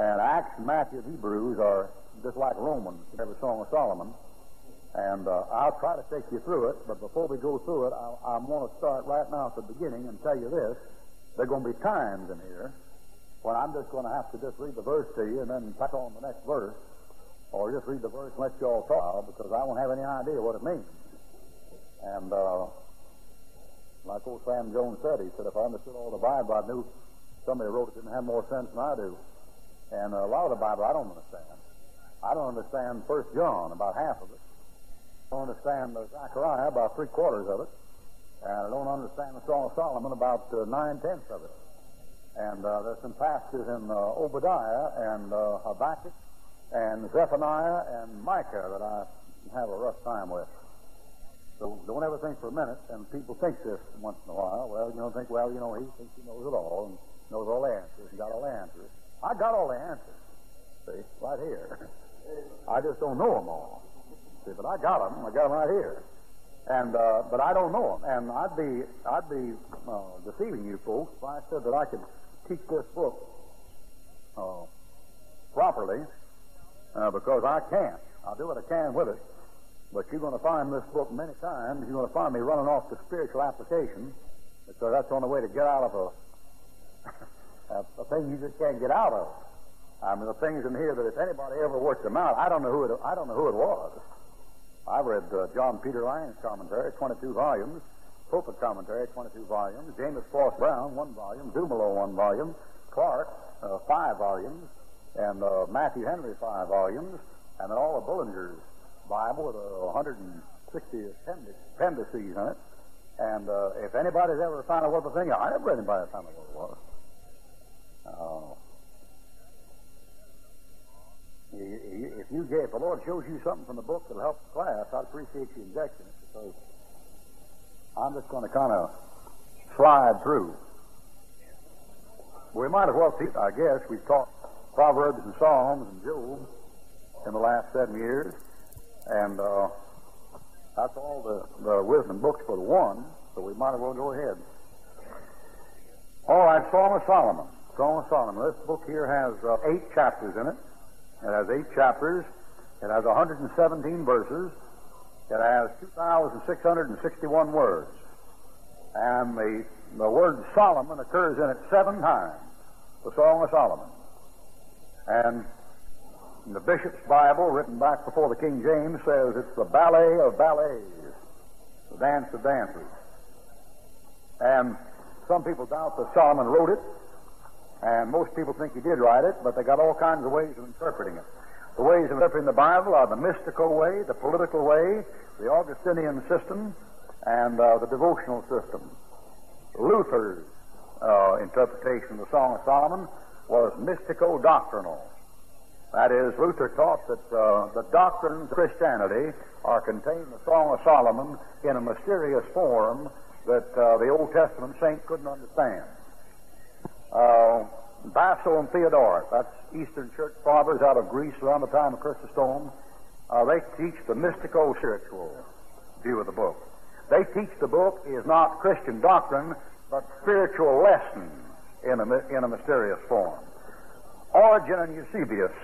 And Acts, Matthew, and Hebrews are just like Romans, every Song of Solomon. And I'll try to take you through it, but before we go through it, I want to start right now at the beginning and tell you this. There are going to be times in here when I'm just going to have to just read the verse to you and then pass on the next verse, or just read the verse and let you all talk, because I won't have any idea what it means. And like old Sam Jones said, he said, if I understood all the Bible, I knew somebody wrote it didn't have more sense than I do. And a lot of the Bible I don't understand. I don't understand 1 John, about half of it. I don't understand Zechariah, about 3/4 of it. And I don't understand the Song of Solomon, about 9/10 of it. And there's some passages in Obadiah and Habakkuk and Zephaniah and Micah that I have a rough time with. So don't ever think for a minute, and people think this once in a while, well, you don't think, well, you know, he thinks he knows it all and knows all the answers and got all the answers. I got all the answers, see, right here. I just don't know them all. See, but I got them right here. And but I don't know them, and I'd be deceiving you folks if I said that I could teach this book properly, because I can't. I'll do what I can with it, but you're going to find this book many times. You're going to find me running off to spiritual application, because that's the only way to get out of a thing you just can't get out of. I mean, the things in here that if anybody ever worked them out, I don't know who it was. I've read John Peter Lang's commentary, 22 volumes, Pulpit commentary, 22 volumes, James Foss Brown, 1 volume, Dumelow, 1 volume, Clark, 5 volumes, and Matthew Henry, 5 volumes, and then all of Bullinger's Bible with 160 appendices in it. And if anybody's ever found out what the thing is, I never read anybody found out what it was. If the Lord shows you something from the book that'll help the class, I'd appreciate you injecting it, because I'm just going to kind of slide through. We might as well teach, I guess. We've taught Proverbs and Psalms and Job in the last 7 years, and that's all the wisdom books for the one, so we might as well go ahead. All right, Song of Solomon. Song of Solomon. This book here has 8 chapters in it. It has 8 chapters. It has 117 verses. It has 2,661 words. And the word Solomon occurs in it 7 times. The Song of Solomon. And the Bishop's Bible, written back before the King James, says it's the ballet of ballets, the dance of dances. And some people doubt that Solomon wrote it, and most people think he did write it, but they got all kinds of ways of interpreting it. The ways of interpreting the Bible are the mystical way, the political way, the Augustinian system, and the devotional system. Luther's interpretation of the Song of Solomon was mystico-doctrinal. That is, Luther taught that the doctrines of Christianity are contained in the Song of Solomon in a mysterious form that the Old Testament saint couldn't understand. Basil and Theodoret, that's Eastern Church fathers out of Greece around the time of Chrysostom, they teach the mystico-spiritual view of the book. They teach the book is not Christian doctrine, but spiritual lessons in a mysterious form. Origen and Eusebius,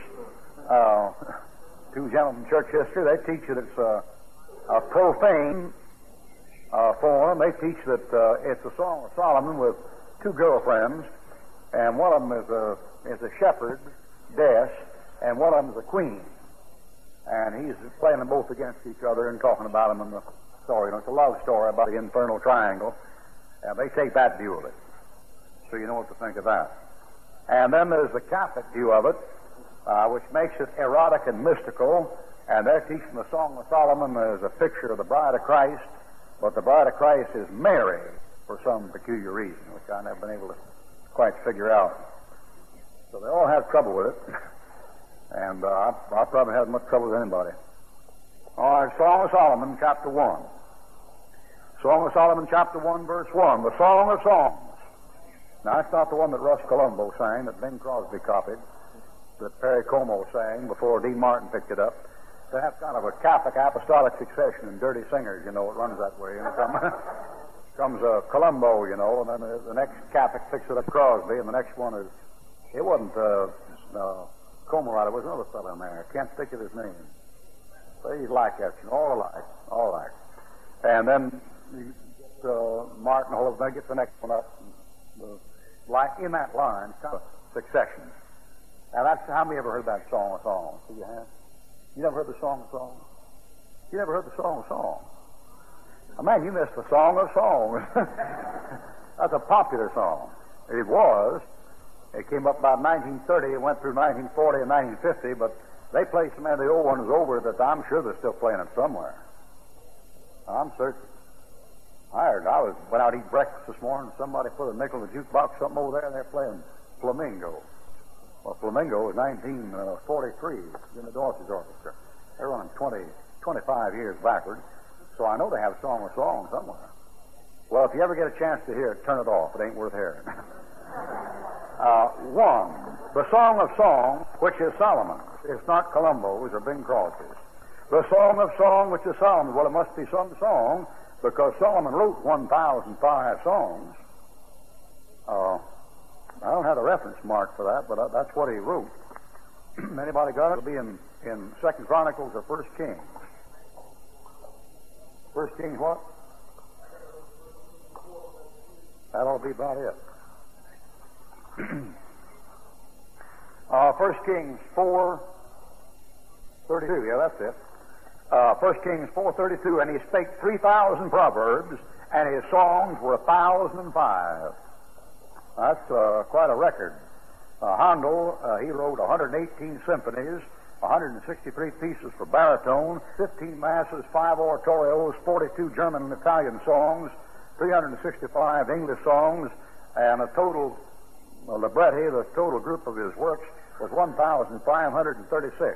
2 gentlemen in church history, they teach that it's a profane form. They teach that it's a Song of Solomon with 2 girlfriends, and one of them is a shepherd, Des, and one of them is a queen. And he's playing them both against each other and talking about them in the story. You know, it's a love story about the infernal triangle. And they take that view of it. So you know what to think of that. And then there's the Catholic view of it, which makes it erotic and mystical. And they're teaching the Song of Solomon as a picture of the bride of Christ, but the bride of Christ is Mary for some peculiar reason, which I've never been able to quite figure out. So they all have trouble with it. And I probably haven't much trouble with anybody. All right, Song of Solomon, chapter 1. Song of Solomon, chapter 1, verse 1. The Song of Songs. Now, that's not the one that Russ Columbo sang, that Bing Crosby copied, that Perry Como sang before Dean Martin picked it up. That's kind of a Catholic apostolic succession in Dirty Singers, you know, it runs that way. You know, comes Columbo, you know, and then the next Catholic picks it up Crosby, and the next one is, it wasn't Comer writer. There was another fellow in there. I can't think of his name. But he's like that, all alike, all alike. And then you get Martin Holmes, then get the next one up. Like in that line, kind of succession. Now that's how many ever heard that Song of Songs? You have? You never heard the Song of Songs? You never heard the Song of Songs? Oh, man, you missed the Song of Songs. That's a popular song. It was. It came up about 1930. It went through 1940 and 1950, but they played some of the old ones over that I'm sure they're still playing it somewhere. I'm certain. I went out to eat breakfast this morning. Somebody put a nickel in the jukebox, something over there, and they're playing Flamingo. Well, Flamingo was 1943 in the Dorsey's Orchestra. They're running 25 years backward, so I know they have Song of Songs somewhere. Well, if you ever get a chance to hear it, turn it off. It ain't worth hearing. One, the Song of Songs, which is Solomon's. It's not Columbo's or Bing Crosby's. The Song of Song, which is Solomon's. Well, it must be some song, because Solomon wrote 1,005 songs. I don't have the reference mark for that, but that's what he wrote. Anybody got it? It'll be in 2 Chronicles or 1 Kings. 1 Kings what? That'll be about it. 1 Kings 4:32. Yeah, that's it. 1 Kings 4:32. And he spake 3,000 proverbs, and his songs were 1,005. That's quite a record. Handel, he wrote 118 symphonies, 163 pieces for baritone, 15 masses, 5 oratorios, 42 German and Italian songs, 365 English songs, and a total libretti, the total group of his works, was 1,536.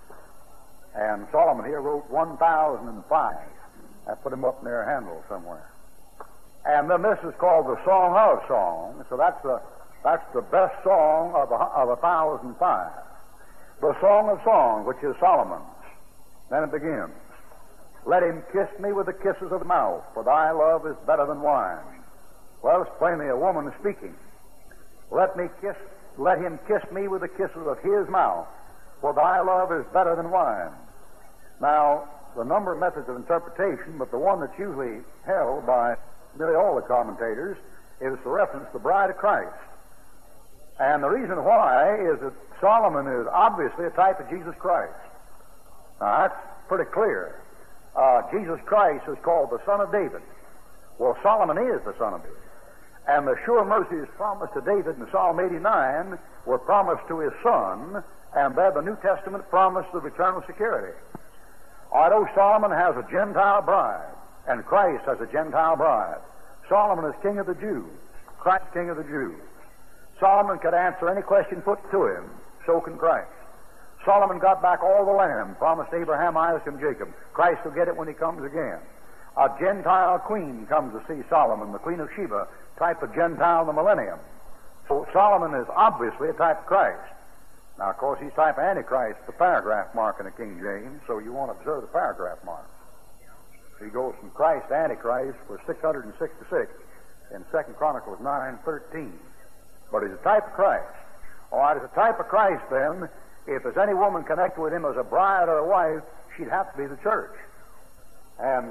And Solomon here wrote 1,005. I put him up near Handel somewhere. And then this is called the Song of Songs, so that's the best song of 1,005. The Song of Songs, which is Solomon's. Then it begins. Let him kiss me with the kisses of the mouth, for thy love is better than wine. Well, it's plainly a woman speaking. Let him kiss me with the kisses of his mouth, for thy love is better than wine. Now, the number of methods of interpretation, but the one that's usually held by nearly all the commentators is the reference to the bride of Christ. And the reason why is that Solomon is obviously a type of Jesus Christ. Now, that's pretty clear. Jesus Christ is called the Son of David. Well, Solomon is the Son of David. And the sure mercies promised to David in Psalm 89 were promised to his son, and there the New Testament promised of eternal security. Although Solomon has a Gentile bride, and Christ has a Gentile bride, Solomon is king of the Jews, Christ king of the Jews. Solomon could answer any question put to him, so can Christ. Solomon got back all the land promised Abraham, Isaac, and Jacob. Christ will get it when he comes again. A Gentile queen comes to see Solomon, the Queen of Sheba, type of Gentile in the millennium. So Solomon is obviously a type of Christ. Now, of course, he's type of Antichrist, the paragraph mark in the King James, so you want to observe the paragraph mark. He goes from Christ to Antichrist for 666 in 2 Chronicles 9:13. But he's a type of Christ. All right, as a type of Christ, then, if there's any woman connected with him as a bride or a wife, she'd have to be the church. And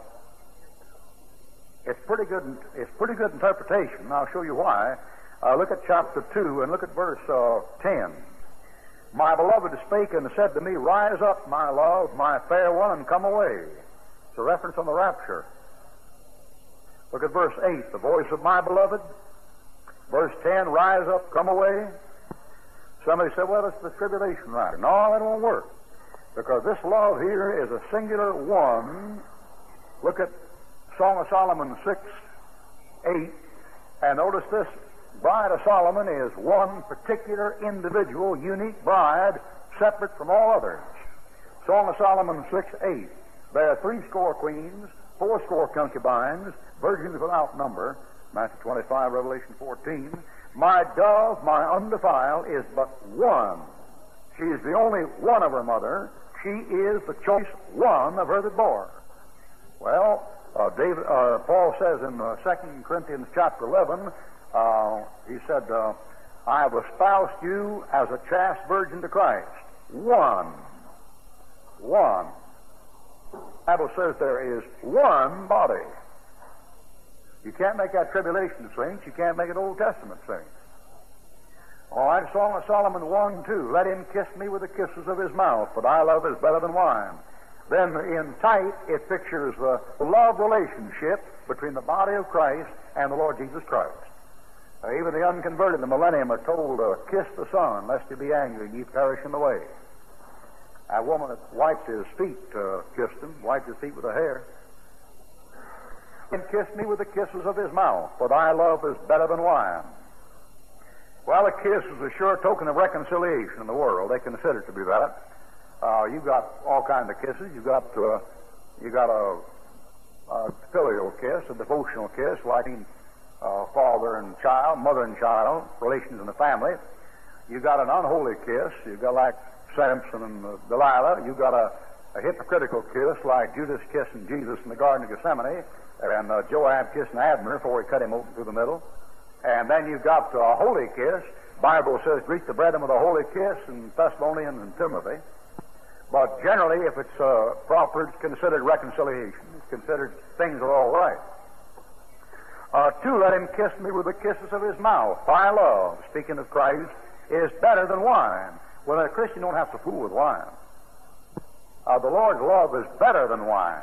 it's pretty good interpretation, and I'll show you why. Look at chapter 2 and look at verse 10. My beloved spake and said to me, Rise up, my love, my fair one, and come away. It's a reference on the rapture. Look at verse 8, the voice of my beloved. Verse 10, Rise up, come away. Somebody said, well, it's the tribulation rider. No, that won't work. Because this love here is a singular one. Look at Song of Solomon 6:8, and notice this bride of Solomon is one particular individual, unique bride, separate from all others. Song of Solomon 6:8. There are 80 queens, 80 concubines, virgins without number. Matthew 25, Revelation 14. My dove, my undefiled, is but one. She is the only one of her mother. She is the choice one of her that bore. Well, Paul says in 2 Corinthians chapter 11, he said, I have espoused you as a chaste virgin to Christ. One. The Bible says there is one body. You can't make that tribulation saints. You can't make it Old Testament saints. All right, Song of Solomon 1:2. Let him kiss me with the kisses of his mouth, but thy love is better than wine. Then in type, it pictures the love relationship between the body of Christ and the Lord Jesus Christ. Even the unconverted in the millennium are told to kiss the Son, lest he be angry and ye perish in the way. A woman that wiped his feet, kissed him, wiped his feet with her hair. And kissed me with the kisses of his mouth, for thy love is better than wine. Well, a kiss is a sure token of reconciliation in the world. They consider it to be that. You've got all kinds of kisses. You've got a filial kiss, a devotional kiss, like father and child, mother and child, relations in the family. You've got an unholy kiss. You've got like Samson and Delilah. You've got a hypocritical kiss, like Judas kissing Jesus in the Garden of Gethsemane, and Joab kissing Abner before he cut him open through the middle. And then you've got a holy kiss. Bible says, greet the brethren with a holy kiss in Thessalonians and Timothy. But generally, if it's proper, it's considered reconciliation. It's considered things are all right. 2, let him kiss me with the kisses of his mouth. Thy love, speaking of Christ, is better than wine. Well, a Christian don't have to fool with wine. The Lord's love is better than wine.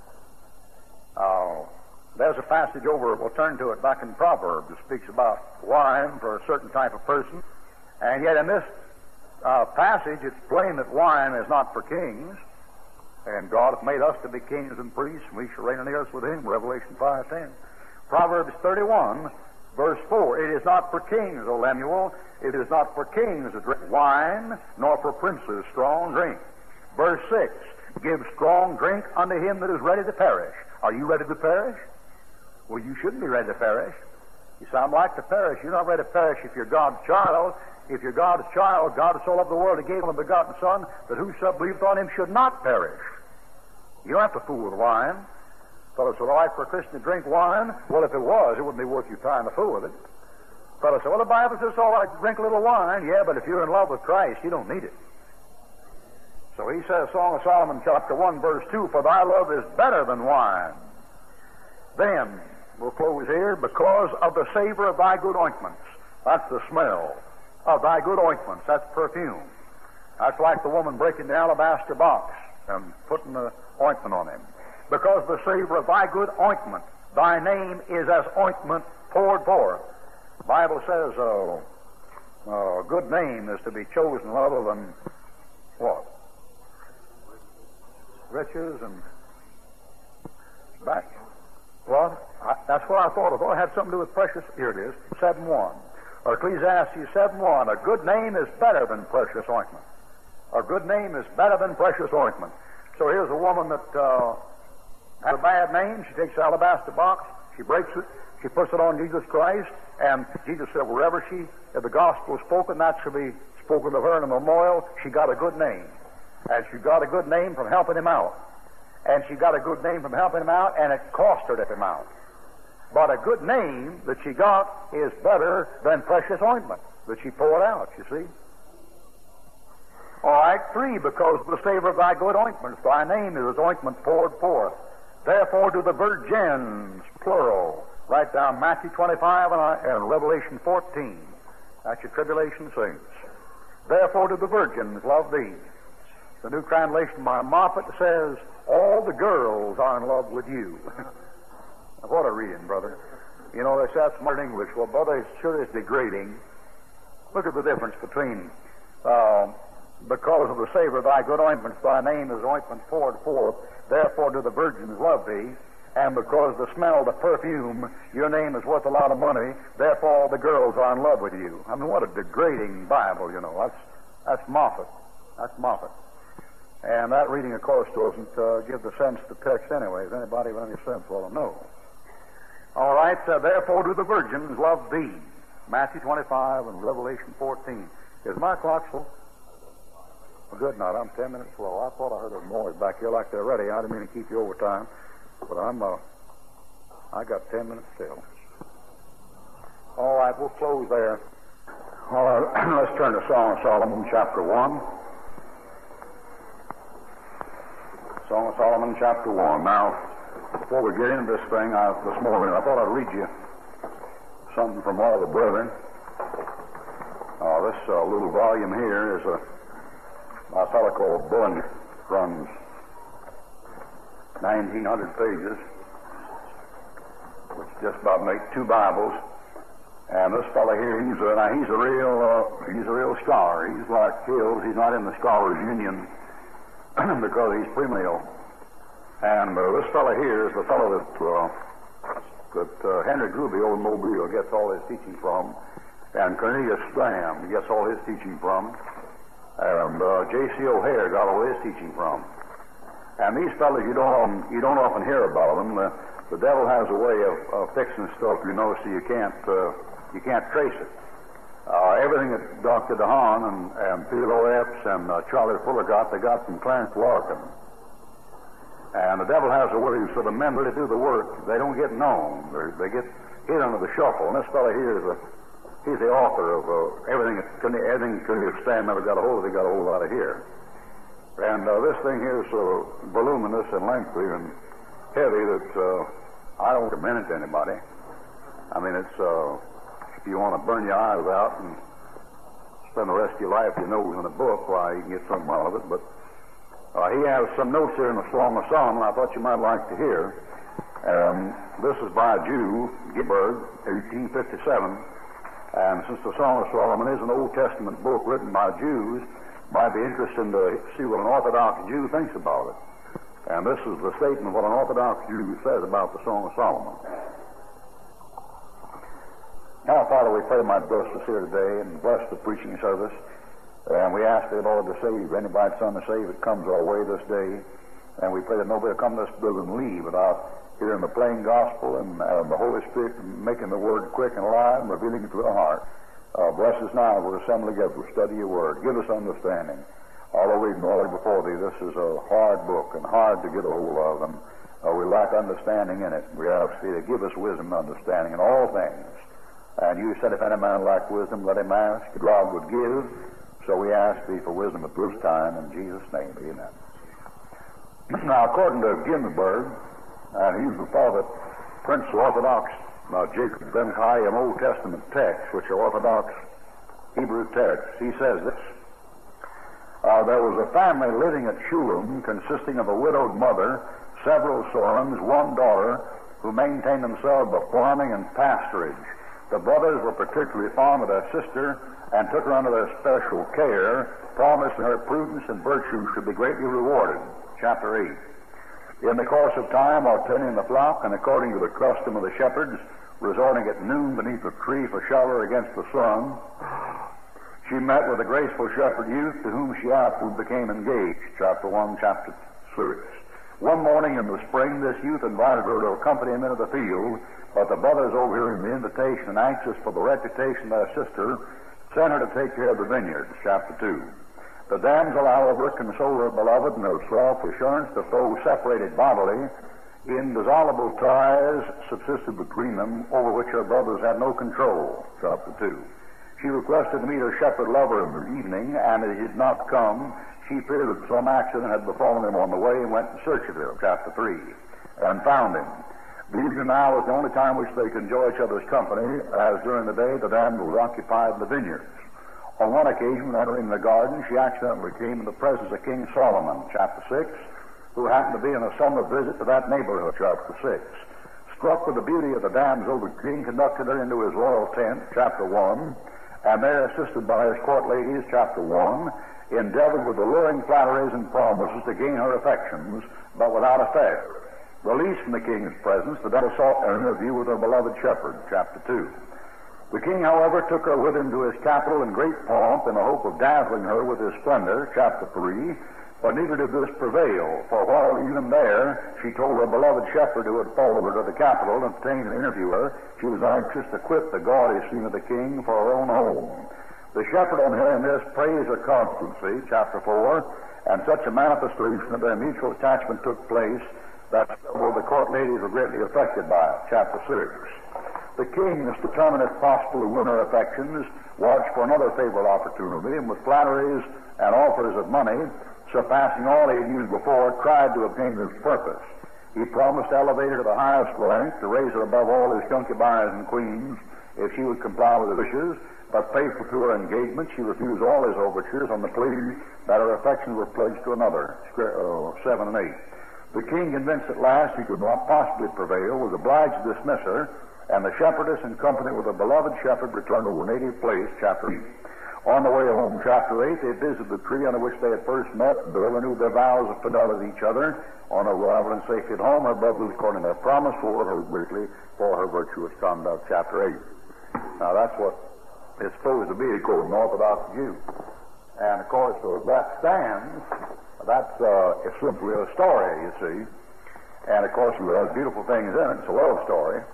There's a passage over, we'll turn to it back in Proverbs, that speaks about wine for a certain type of person. And yet in this passage, it's plain that wine is not for kings. And God hath made us to be kings and priests, and we shall reign on the earth with him, Revelation 5:10. Proverbs 31, verse 4, it is not for kings, O Lemuel, it is not for kings to drink wine, nor for princes strong drink. Verse 6, give strong drink unto him that is ready to perish. Are you ready to perish? Well, you shouldn't be ready to perish. You sound like to perish. You're not ready to perish if you're God's child. If you're God's child, God so loved the world, he gave him a begotten Son, that whosoever believeth on him should not perish. You don't have to fool with wine. Fellows would like for a Christian to drink wine. Well, if it was, it wouldn't be worth you trying to fool with it. Fellows say, well, the Bible says all right, drink a little wine. Yeah, but if you're in love with Christ, you don't need it. So he says, Song of Solomon, chapter 1, verse 2, for thy love is better than wine. Then, we'll close here, because of the savor of thy good ointments. That's the smell of thy good ointments. That's perfume. That's like the woman breaking the alabaster box and putting the ointment on him. Because of the savor of thy good ointment, thy name is as ointment poured forth. The Bible says a good name is to be chosen rather than what? Riches and back. What? That's what I thought. I thought it had something to do with precious. Here it is, 7:1. Or Ecclesiastes 7:1. A good name is better than precious ointment. A good name is better than precious ointment. So here's a woman that has a bad name. She takes the alabaster box, she breaks it, she puts it on Jesus Christ, and Jesus said, wherever if the gospel is spoken, that shall be spoken of her in a memorial. She got a good name. And she got a good name from helping him out. And she got a good name from helping him out, and it cost her to help him out. But a good name that she got is better than precious ointment that she poured out, you see. All right, 3, because of the savor of thy good ointments, thy name is as ointment poured forth. Therefore do the virgins, plural. Write down Matthew 25 and Revelation 14. That's your tribulation saints. Therefore do the virgins love thee. The New Translation by Moffat says, all the girls are in love with you. What a reading, brother. You know, they say that's modern English. Well, brother, it sure is degrading. Look at the difference between because of the savor of thy good ointments, thy name is ointment poured forth. Therefore do the virgins love thee. And because the smell, the perfume, your name is worth a lot of money. Therefore all the girls are in love with you. I mean, what a degrading Bible, you know. That's Moffat. That's Moffat. And that reading, of course, doesn't give the sense of the text anyways. Anybody with any sense will know. All right, therefore do the virgins love thee. Matthew 25 and Revelation 14. Is my clock slow? Well, good night. I'm 10 minutes slow. I thought I heard a noise back here like they're ready. I didn't mean to keep you over time. But I got 10 minutes still. All right, we'll close there. All right, let's turn to Song of Solomon, chapter 1. Song of Solomon, chapter 1. Now, before we get into this thing, this morning, I thought I'd read you something from one of the brethren. This little volume here is a fellow called Bunn, runs 1,900 pages, which just about make 2 Bibles. And this fellow here, he's a real scholar. He's like Hills. He's not in the Scholars Union because he's premillennial. And this fellow here is the fellow that Henry Gruby, old Mobile, gets all his teaching from, and Cornelius Graham gets all his teaching from, and J.C. O'Hare got all his teaching from. And these fellows, you don't often hear about them. The devil has a way of fixing stuff, so you can't trace it. Everything that Dr. DeHaan and Theodore Epps and Charlie Fuller they got from Clarence Larkin. And the devil has a way, so the men really do the work. They don't get known. They get hit under the shuffle. And this fellow here he's the author of everything Cornelius Stan never got a hold of. He got a hold out of here. And this thing here is so voluminous and lengthy and heavy that I don't recommend it to anybody. I mean, it's if you want to burn your eyes out and spend the rest of your life in a book, why, you can get something out of it. But he has some notes here in the Song of Solomon I thought you might like to hear. This is by a Jew, Ginsburg, 1857. And since the Song of Solomon is an Old Testament book written by Jews, it might be interesting to see what an Orthodox Jew thinks about it. And this is the statement of what an Orthodox Jew says about the Song of Solomon. Now, Father, we pray my bless us here today and bless the preaching service. And we ask the Lord to save anybody, Son, to save that comes our way this day. And we pray that nobody will come to this building and leave without hearing the plain gospel and the Holy Spirit making the word quick and alive and revealing it to their heart. Bless us now. We're assembled together to study your word. Give us understanding. Although we've known before thee, this is a hard book and hard to get a hold of. And we lack understanding in it. We ask thee to give us wisdom and understanding in all things. And you said, if any man lack wisdom, let him ask. God would give. So we ask thee for wisdom at this time. In Jesus' name, amen. Now, according to Ginsburg, and he's the father Prince Orthodox Jacob Ben Chaim Old Testament texts, which are Orthodox Hebrew texts, he says this. There was a family living at Shulam consisting of a widowed mother, several sons, one daughter, who maintained themselves by farming and pasturage. The brothers were particularly fond of their sister and took her under their special care, promising her prudence and virtue should be greatly rewarded. Chapter 8. In the course of time, while tending the flock, and according to the custom of the shepherds, resorting at noon beneath a tree for shelter against the sun, she met with a graceful shepherd youth to whom she afterward became engaged. Chapter 1, chapter 6. One morning in the spring, this youth invited her to accompany him into the field, but the brothers, overhearing the invitation and anxious for the reputation of their sister, sent her to take care of the vineyards. Chapter 2. The damsel, however, consoled her beloved and her self-assurance that though separated bodily, indissoluble ties subsisted between them, over which her brothers had no control. Chapter 2. She requested to meet her shepherd lover in the evening, and as he did not come, she feared that some accident had befallen him on the way and went in search of him. Chapter 3. And found him. The evening now was the only time which they could enjoy each other's company, as during the day the damsel was occupied in the vineyards. On one occasion, entering the garden, she accidentally came in the presence of King Solomon, chapter 6, who happened to be on a summer visit to that neighborhood, chapter 6. Struck with the beauty of the damsel, the king conducted her into his royal tent, chapter 1, and there, assisted by his court ladies, chapter 1, endeavored with alluring flatteries and promises to gain her affections, but without effect. Released from the king's presence, the devil sought an interview with her beloved shepherd, chapter 2. The king, however, took her with him to his capital in great pomp in the hope of dazzling her with his splendor, chapter 3, but neither did this prevail, for while even there she told her beloved shepherd who had followed her to the capital and obtained an interview with her, she was anxious to quit the gaudy scene of the king for her own home. The shepherd, on hearing this, praised her constancy, chapter 4, and such a manifestation of their mutual attachment took place that several of the court ladies were greatly affected by it. Chapter 6. The king, as determined as possible to win her affections, watched for another favorable opportunity, and with flatteries and offers of money, surpassing all he had used before, tried to obtain his purpose. He promised to elevate her to the highest rank, to raise her above all his concubines and queens, if she would comply with his wishes, but faithful to her engagement, she refused all his overtures on the plea that her affections were pledged to another. 7 and 8. The king, convinced at last he could not possibly prevail, was obliged to dismiss her, and the shepherdess, in company with a beloved shepherd, returned to her native place, chapter 8. On the way home, chapter 8, they visited the tree under which they had first met. They renewed their vows of fidelity to each other. On arrival and safety at home, her brothers, according to their promise, followed her greatly for her virtuous conduct, chapter 8. Now, that's what it's supposed to be, according to Orthodox Jews. And, of course, that stands, that's it's simply a story, you see. And, of course, it has beautiful things in it. It's a love story.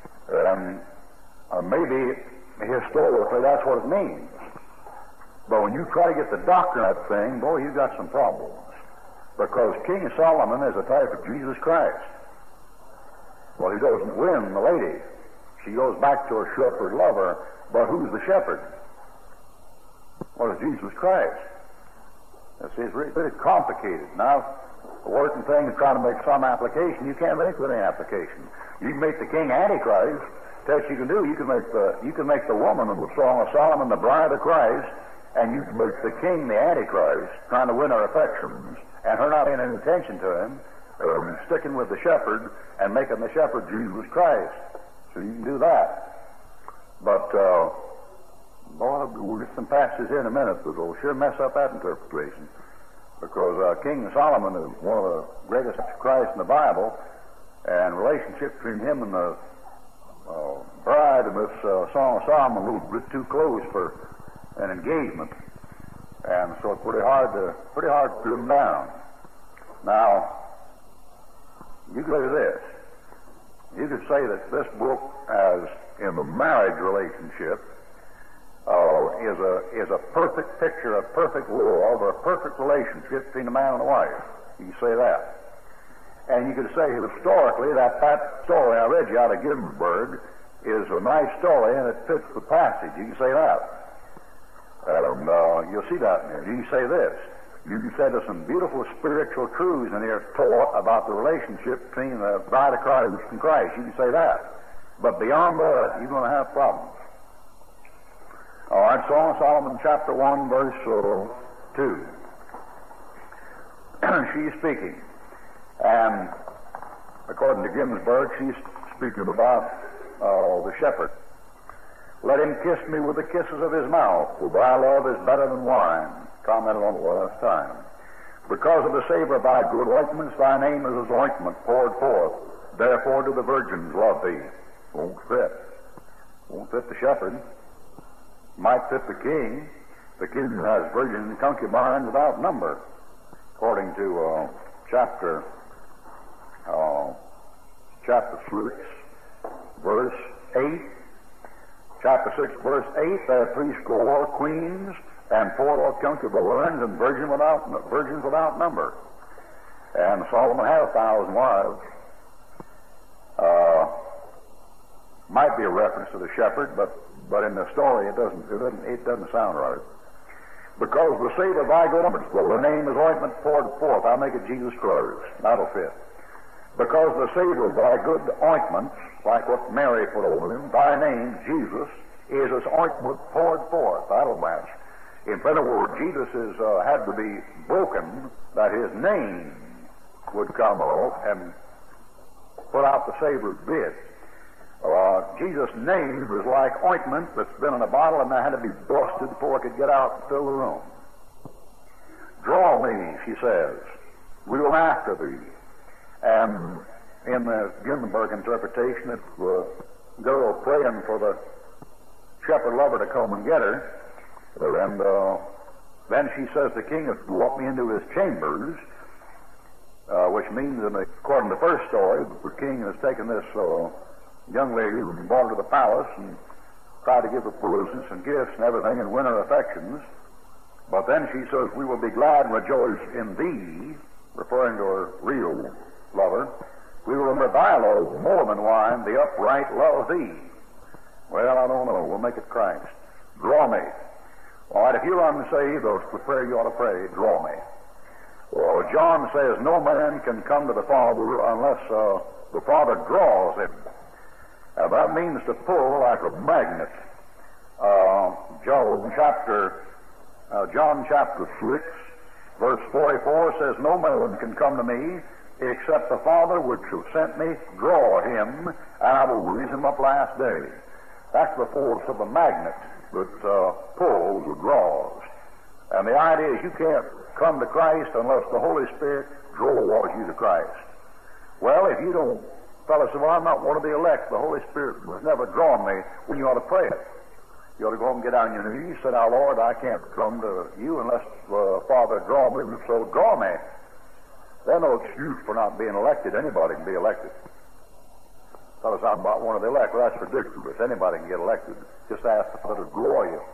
Maybe historically that's what it means. But when you try to get the doctrine of that thing, boy, you've got some problems. Because King Solomon is a type of Jesus Christ. Well, he doesn't win the lady. She goes back to her shepherd lover. But who's the shepherd? Well, it's Jesus Christ. It's really complicated. Now, the working thing is trying to make some application. You can't make any application. You can make the king Antichrist. That's what you can do. You can make the woman in the Song of Solomon the bride of Christ, and you can make the king the Antichrist, trying to win her affections, and her not paying any attention to him, sticking with the shepherd and making the shepherd Jesus Christ. So you can do that. But boy, we'll get some passages here in a minute, but we'll sure mess up that interpretation. Because King Solomon is one of the greatest of Christ in the Bible, and relationship between him and the bride in this Song of Solomon a little bit too close for an engagement, and so it's pretty hard to put him down. Now, you could say this. You could say that this book, as in the marriage relationship, is a perfect picture, a perfect law of a perfect relationship between a man and a wife. You can say that. And you could say historically that story I read you out of Ginsburg is a nice story and it fits the passage. You can say that. You'll see that in there. You can say this. You can say there's some beautiful spiritual truths in here taught about the relationship between the bride of Christ and Christ. You can say that. But beyond that, you're going to have problems. All right, Song of Solomon, chapter 1, verse 2. She's speaking. And according to Ginsburg, she's speaking about the shepherd. Let him kiss me with the kisses of his mouth, for thy love is better than wine. Commented on it last time. Because of the savor of thy good ointments, thy name is as ointment poured forth. Therefore do the virgins love thee. Won't fit. Won't fit the shepherd. Might fit the king. The king has virgins and concubines without number. According to chapter 6, verse 8. Chapter 6, verse 8, there are 80 queens and 4 concubines and virgins without number. And Solomon had 1,000 wives. Might be a reference to the shepherd, but in the story it doesn't sound right. Because the savor of thy good ointments, well, the name is ointment poured forth. I'll make it Jesus Christ. That'll fit. Because the savor of thy good ointments, like what Mary put over him, thy name, Jesus, is as ointment poured forth. That'll match. In other words, Jesus had to be broken that his name would come out and put out the savor's bit. Jesus' name was like ointment that's been in a bottle and that had to be busted before it could get out and fill the room. Draw me, she says. We will after thee. And in the Ginsburg interpretation, it's the girl praying for the shepherd lover to come and get her. And then she says the king has brought me into his chambers, which means, according to the first story, the king has taken this young lady and brought her to the palace and tried to give her presents and gifts and everything and win her affections. But then she says, we will be glad and rejoice in thee, referring to her real lover. We will remember thy love more than wine, the upright love thee. Well, I don't know. We'll make it Christ. Draw me. All right, if you're unsaved, the prayer you ought to pray, draw me. Well, John says no man can come to the Father unless the Father draws him. That means to pull like a magnet. John chapter 6, verse 44 says, no man can come to me except the Father which has sent me draw him, and I will raise him up last day. That's the force of a magnet that pulls or draws. And the idea is you can't come to Christ unless the Holy Spirit draws you to Christ. Well, if you don't, fellas say, well, I'm not one of the elect. The Holy Spirit has never drawn me. Well, you ought to pray it. You ought to go and get on your knees. Say, now, Lord, I can't come to you unless the Father draw me, so draw me. There's no excuse for not being elected. Anybody can be elected. Fellas, I'm about one of the elect. Well, that's ridiculous. Anybody can get elected. Just ask the Father to draw you.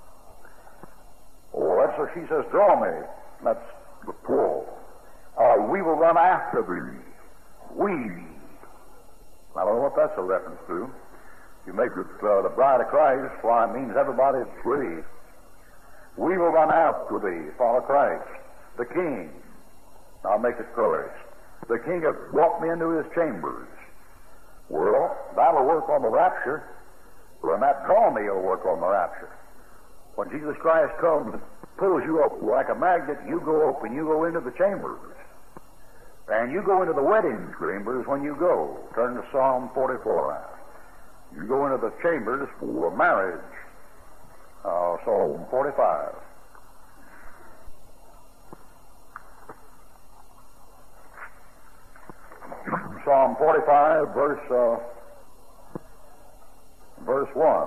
Oh, that's what she says, draw me. That's the pull. We will run after thee. We. I don't know what that's a reference to. You make it the bride of Christ, why it means everybody's free. We will run after thee, follow Christ, the King. I'll make it Christ. The King has brought me into his chambers. Well, that'll work on the rapture. When that draw me will work on the rapture. When Jesus Christ comes and pulls you up like a magnet, you go up and you go into the chambers. And you go into the wedding chambers when you go. Turn to Psalm 44 now. You go into the chambers for marriage. Psalm 45. Psalm 45, verse 1.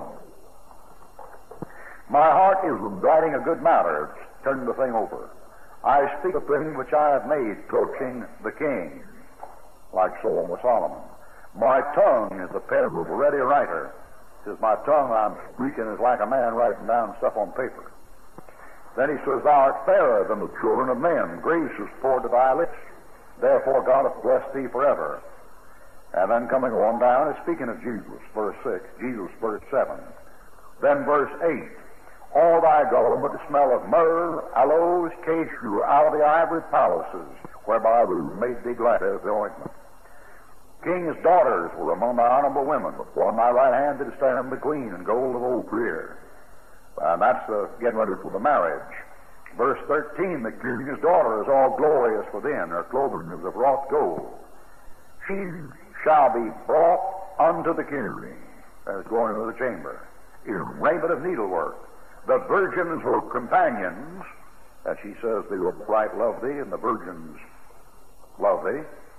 My heart is writing a good matter. Turn the thing over. I speak the thing which I have made, touching the king, like Solomon. My tongue is the pen of a ready writer. Says my tongue I'm speaking is like a man writing down stuff on paper. Then he says, thou art fairer than the children of men. Grace is poured to thy lips. Therefore God hath blessed thee forever. And then coming on down, it's speaking of Jesus, verse 6, Jesus, verse 7. Then verse 8, all thy garment smell of myrrh, aloes, cashew, out of the ivory palaces, whereby we made thee glad as the ointment. King's daughters were among thy honorable women. On thy right hand did stand the queen in gold of Ophir. And that's getting ready for the marriage. Verse 13, the king's daughter is all glorious within. Her clothing is of wrought gold. She shall be brought unto the king, as going into the chamber, in raiment of needlework. The virgins were companions, as she says, the upright love thee, and the virgins love thee.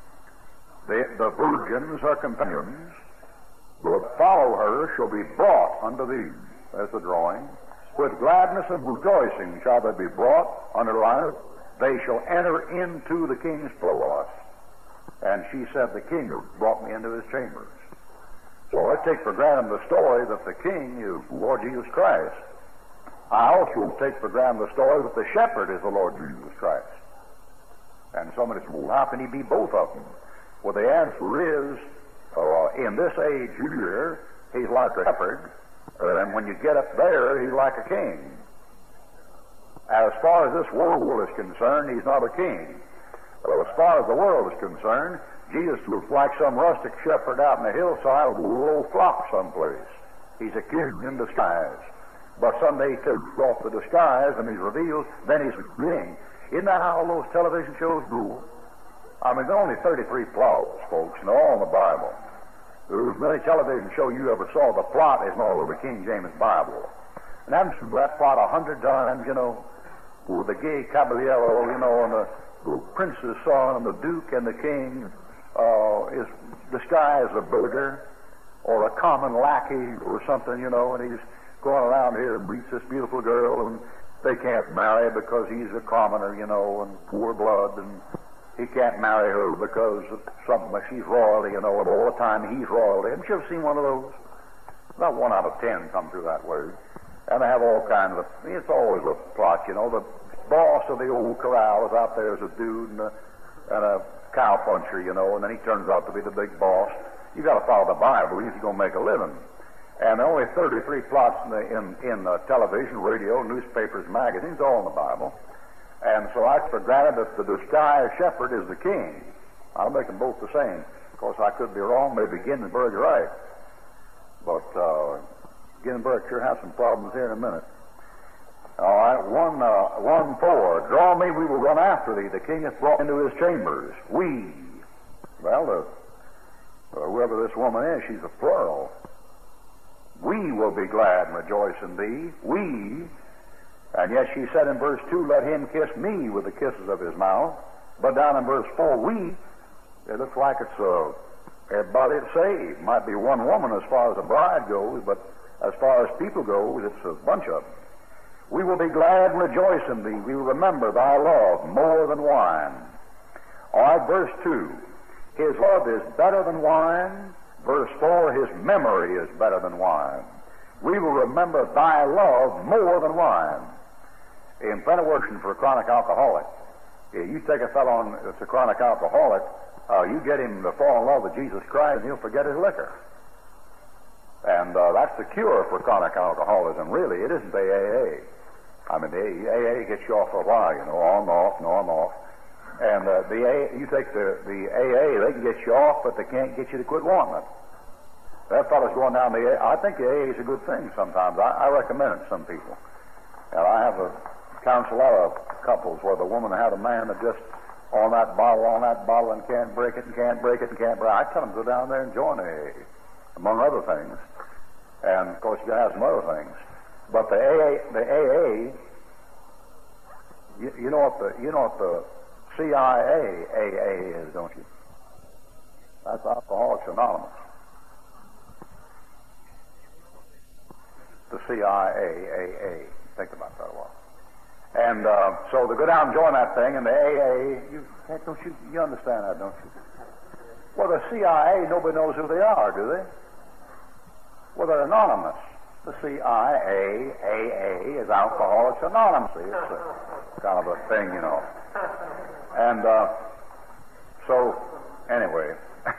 The virgins are companions. That follow her shall be brought unto thee. There's the drawing. With gladness and rejoicing shall they be brought unto life. They shall enter into the king's palace. And she said, the king brought me into his chambers. So I take for granted the story that the king is Lord Jesus Christ. I also take for granted the story that the shepherd is the Lord Jesus Christ. And somebody says, well, how can he be both of them? Well, the answer is, in this age here, he's like a shepherd, and when you get up there, he's like a king. As far as this world is concerned, he's not a king. But as far as the world is concerned, Jesus looks like some rustic shepherd out in the hillside with a little flock someplace. He's a king in disguise. But someday he takes off the disguise and he's revealed, then he's a king. Isn't that how all those television shows go? I mean, there are only 33 plots, folks, and they're all in the Bible. There's many television show you ever saw, the plot isn't all over King James Bible. And I've seen that plot 100 times, you know, with the gay caballero, you know, and the prince's son, and the duke and the king is disguised as a burgher or a common lackey or something, you know, and he's going around here and meets this beautiful girl, and they can't marry because he's a commoner, you know, and poor blood, and he can't marry her because of something like she's royalty, you know, and all the time he's royalty. Haven't you ever seen one of those? About 1 out of 10 come through that way. And they have all kinds of, it's always a plot, you know. The boss of the old corral is out there as a dude and a cow puncher, you know, and then he turns out to be the big boss. You got to follow the Bible if you're going to make a living. And only 33 plots in television, radio, newspapers, magazines, all in the Bible. And so I for granted that the disguised shepherd is the king. I'll make them both the same. Of course, I could be wrong. Maybe Ginsburg's right. But Ginsburg sure has some problems here in a minute. All right, 1:4. Draw me, we will run after thee. The king hath brought into his chambers. We. Well, whoever this woman is, she's a plural. We will be glad and rejoice in thee. We. And yet she said in verse 2, let him kiss me with the kisses of his mouth. But down in verse 4, we, it looks like it's everybody saved. Might be one woman as far as the bride goes, but as far as people goes, it's a bunch of them. We will be glad and rejoice in thee. We will remember thy love more than wine. All right, verse 2. His love is better than wine. Verse 4, his memory is better than wine. We will remember thy love more than wine. In Pentecost for a chronic alcoholic, you take a fellow that's a chronic alcoholic, you get him to fall in love with Jesus Christ, and he'll forget his liquor. And that's the cure for chronic alcoholism. Really, it isn't the AA. I mean, the AA gets you off for a while, on and off, and on and off. And the AA, you take the AA, they can get you off, but they can't get you to quit wanting it. That fellow's going down the AA. I think the AA is a good thing sometimes. I recommend it to some people. And I have counseled a lot of couples where the woman had a man that just on that bottle, and can't break it, and can't break it, and can't break it. I tell them to go down there and join AA, among other things. And, of course, you got to have some other things. But the AA, you know what the CIA AA is, don't you? That's Alcoholics Anonymous. The CIA. Think about that a while. And so they go down and join that thing, and the AA, you understand that, don't you? Well, the CIA, nobody knows who they are, do they? Well, they're anonymous. The CIA, AA, is Alcoholics Anonymous. It's a kind of a thing, And so, anyway,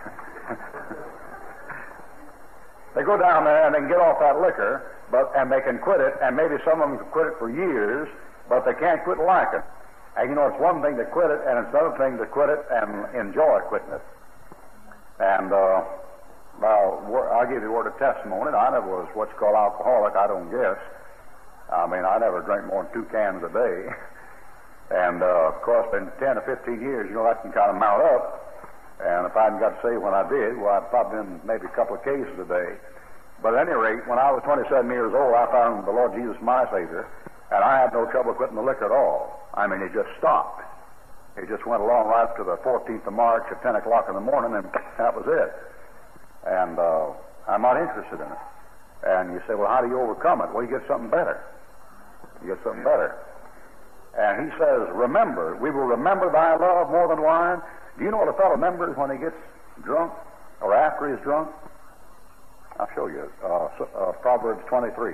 they go down there and they can get off that liquor, and they can quit it, and maybe some of them can quit it for years, but they can't quit liking it. And it's one thing to quit it, and it's another thing to quit it and enjoy quitting it. And I'll give you a word of testimony. I never was what's called alcoholic, I don't guess. I mean, I never drank more than 2 cans a day. And, of course, in 10 or 15 years, that can kind of mount up. And if I hadn't got saved when I did, well, I'd probably been maybe a couple of cases a day. But at any rate, when I was 27 years old, I found the Lord Jesus my Savior, and I had no trouble quitting the liquor at all. I mean, it just stopped. It just went along right up to the 14th of March at 10 o'clock in the morning, and that was it. And I'm not interested in it. And you say, well, how do you overcome it? Well, you get something better. You get something better. And he says, remember, we will remember thy love more than wine. Do you know what a fellow remembers when he gets drunk or after he's drunk? I'll show you. Proverbs 23.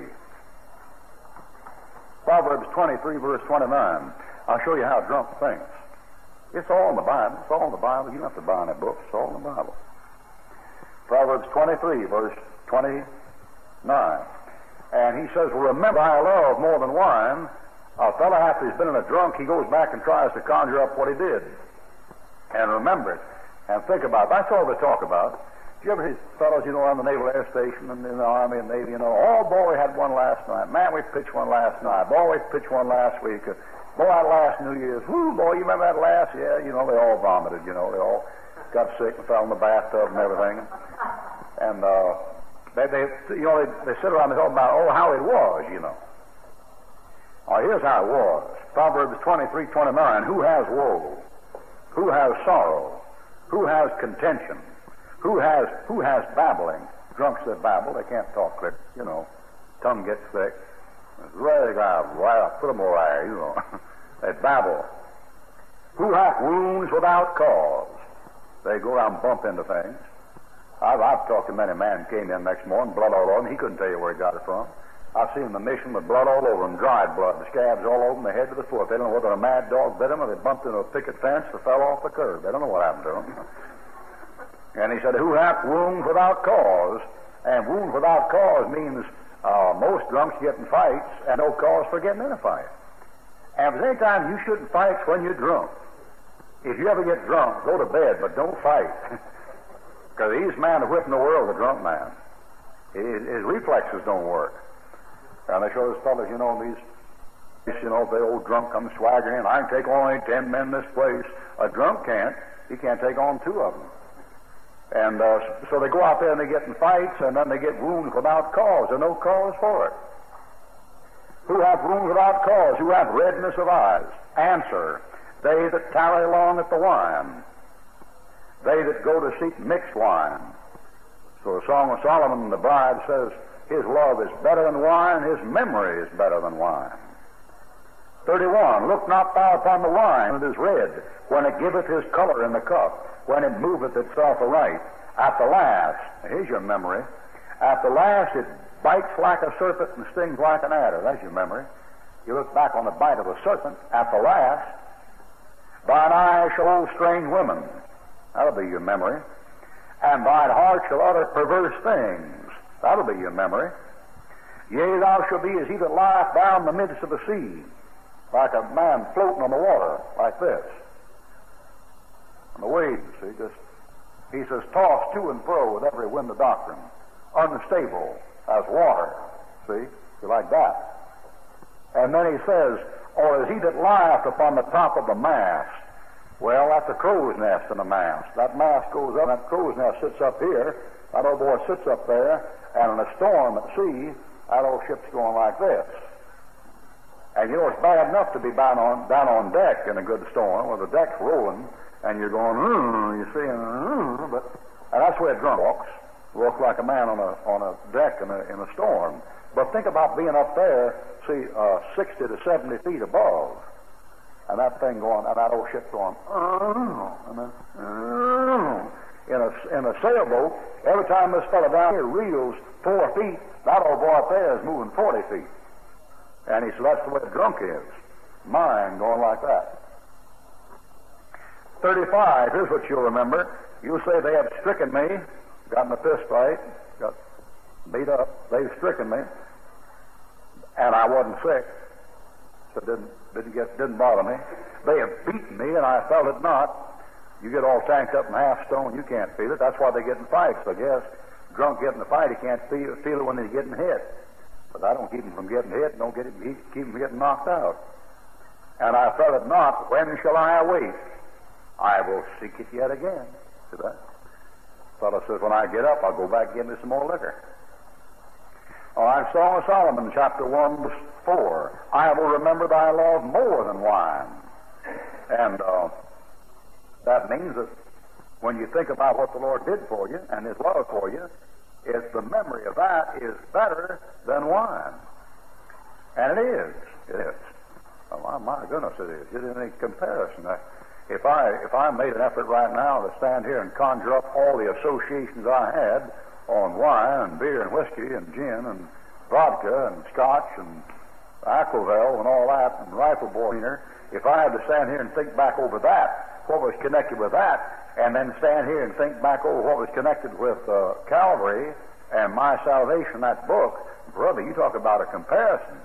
Proverbs 23, verse 29. I'll show you how a drunk thinks. It's all in the Bible. It's all in the Bible. You don't have to buy any books. It's all in the Bible. Proverbs 23, verse 29. And he says, well, remember thy love more than wine. A fellow, after he's been in a drunk, he goes back and tries to conjure up what he did. And remember it. And think about it. That's all they talk about. Do you ever hear fellows, on the Naval Air Station and in the Army and Navy, oh, boy, we had one last night. Man, we pitched one last night. Boy, we pitched one last week. Boy, that last New Year's. Whoo, boy, you remember that last? Yeah, they all vomited, they all got sick and fell in the bathtub and everything. And they sit around and talk about, how it was, Oh, here's how it was. Proverbs 23:29. Who has woe? Who has sorrow? Who has contention? Who has babbling? Drunks that babble, they can't talk clear, Tongue gets thick. Put them away, They babble. Who hath wounds without cause? They go around and bump into things. I've talked to many men who came in next morning, blood all over him. He couldn't tell you where he got it from. I've seen him in the mission with blood all over him, dried blood, the scabs all over him, the head to the foot. They don't know whether a mad dog bit him or they bumped into a picket fence or fell off the curb. They don't know what happened to him. And he said, who hath wounds without cause? And wound without cause means most drunks get in fights and no cause for getting in a fight. And if there's any time you shouldn't fight, it's when you're drunk. If you ever get drunk, go to bed, but don't fight. Because the easiest man to whip in the world is a drunk man. His reflexes don't work. And they show those fellas, you know, if the old drunk comes swaggering in, I can take only 10 men in this place. A drunk can't. He can't take on 2 of them. And so they go out there and they get in fights, and then they get wounds without cause. There's no cause for it. Who have wounds without cause? Who have redness of eyes? Answer, they that tarry long at the wine. They that go to seek mixed wine. So the Song of Solomon, the bride says, his love is better than wine, his memory is better than wine. 31, look not thou upon the wine that is red, when it giveth his color in the cup, when it moveth itself aright. At the last, here's your memory, at the last it bites like a serpent and stings like an adder. That's your memory. You look back on the bite of a serpent. At the last, thine eyes shall hold strange women. That'll be your memory. And thine heart shall utter perverse things. That'll be your memory. Yea, thou shalt be as he that lieth down in the midst of the sea, like a man floating on the water, like this. And the waves, he says, tossed to and fro with every wind of doctrine, unstable as water. See? You're like that. And then he says, or as he that lieth upon the top of the mast. Well, that's a crow's nest in a mast. That mast goes up, that crow's nest sits up here, that old boy sits up there, and in a storm at sea, that old ship's going like this. And you know, it's bad enough to be down on deck in a good storm, where the deck's rolling, and you're going, you see, and that's where a drunk walks like a man on a deck in a storm. But think about being up there, 60 to 70 feet above, and that thing going, and that old ship going, and then, in a sailboat, every time this fellow down here reels 4 feet, that old boy up there is moving 40 feet. And he said, that's the way a drunk is. Mine going like that. 35, here's what you'll remember. You'll say, they have stricken me, got in a fist fight, got beat up, they've stricken me, and I wasn't sick, so it didn't bother me. They have beaten me, and I felt it not. You get all tanked up and half stone, you can't feel it. That's why they get in fights, I guess. Drunk getting a fight, he can't feel it when he's getting hit. But I don't keep him from getting hit, don't keep him from getting knocked out. And I felt it not. When shall I awake? I will seek it yet again. See that? Fellow says, when I get up, I'll go back and get me some more liquor. All right, Song of Solomon, chapter 1, verse 4. I will remember thy love more than wine. And that means that when you think about what the Lord did for you and his love for you, the memory of that is better than wine. And it is. It is. Oh, my goodness, it is. It isn't any comparison. If I made an effort right now to stand here and conjure up all the associations I had on wine and beer and whiskey and gin and vodka and scotch and aquavelle and all that and rifle bore, if I had to stand here and think back over that, what was connected with that, and then stand here and think back over what was connected with Calvary and my salvation, that book, brother, you talk about a comparison.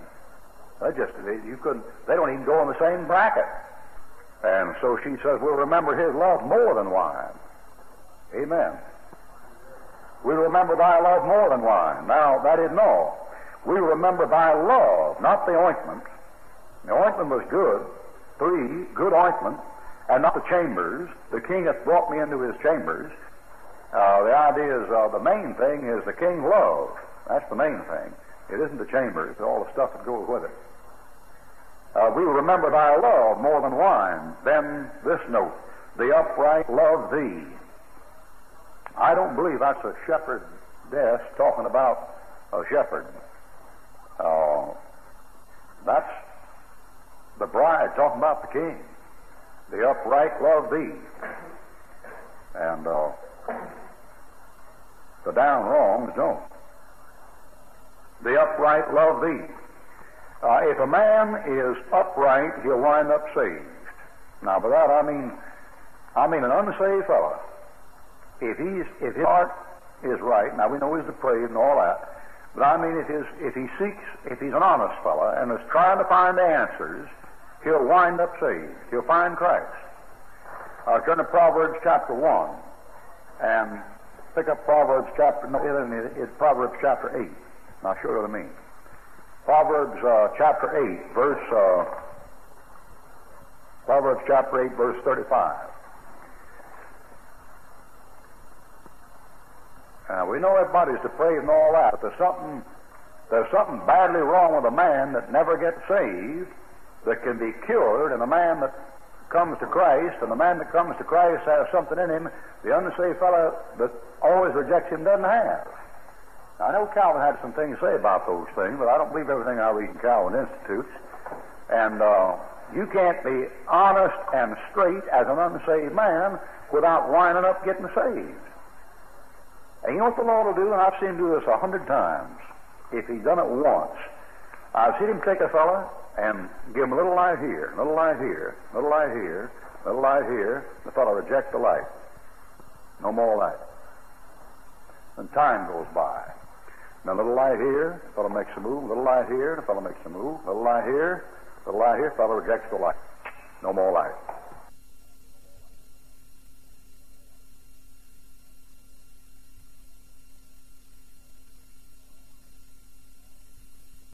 They don't even go in the same bracket. And so she says, we'll remember his love more than wine. Amen. We'll remember thy love more than wine. Now, that isn't all. We'll remember thy love, not the ointment. The ointment was good, 3, good ointment, and not the chambers. The king hath brought me into his chambers. The idea is, the main thing is the king love. That's the main thing. It isn't the chambers, all the stuff that goes with it. We will remember thy love more than wine. Then this note, the upright love thee. I don't believe that's a shepherdess talking about a shepherd. That's the bride talking about the king. The upright love thee. And the down wrongs don't. The upright love thee. If a man is upright, he'll wind up saved. Now, by that I mean an unsaved fellow. If his heart is right. Now, we know he's depraved and all that. But I mean, if he's an honest fellow and is trying to find the answers, he'll wind up saved. He'll find Christ. Turn to Proverbs chapter 1 and pick up Proverbs chapter 8. And I'll show you what I mean. Proverbs chapter 8, verse 35. We know everybody's depraved and all that, but there's something badly wrong with a man that never gets saved that can be cured, and a man that comes to Christ, and the man that comes to Christ has something in him the unsaved fellow that always rejects him doesn't have. Now, I know Calvin had some things to say about those things, but I don't believe everything I read in Calvin Institutes. And you can't be honest and straight as an unsaved man without winding up getting saved. And you know what the Lord will do? And I've seen him do this 100 times. If he's done it once, I've seen him take a fella and give him a little light here, a little light here, a little light here, a little light here. The fellow rejects the light. No more light. And time goes by. Now, a little light here, the fellow makes a move. A little light here, the fellow makes a move. A little light here, the fellow rejects the light. No more light.